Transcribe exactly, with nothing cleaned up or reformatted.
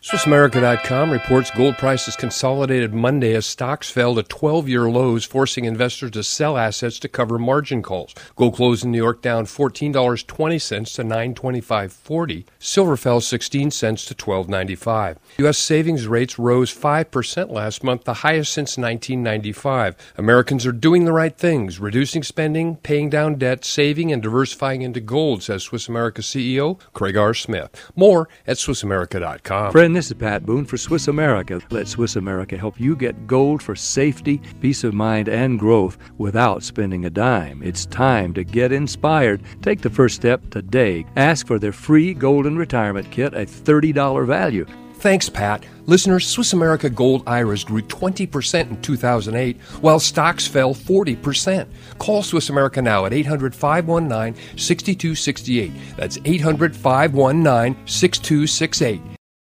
Swiss America dot com reports gold prices consolidated Monday as stocks fell to twelve-year lows, forcing investors to sell assets to cover margin calls. Gold closed in New York down fourteen dollars and twenty cents to nine twenty-five forty. Silver fell sixteen cents to twelve ninety-five. U S savings rates rose five percent last month, the highest since nineteen ninety-five. Americans are doing the right things, reducing spending, paying down debt, saving, and diversifying into gold, says Swiss America C E O Craig R. Smith. More at Swiss America dot com. Friend, this is Pat Boone for Swiss America. Let Swiss America help you get gold for safety, peace of mind, and growth without spending a dime. It's time to get inspired. Take the first step today. Ask for their free Golden Retirement Kit, a thirty dollars value. Thanks, Pat. Listeners, Swiss America Gold I R As grew twenty percent in two thousand eight, while stocks fell forty percent. Call Swiss America now at eight hundred, five one nine, six two six eight. That's eight hundred, five one nine, six two six eight.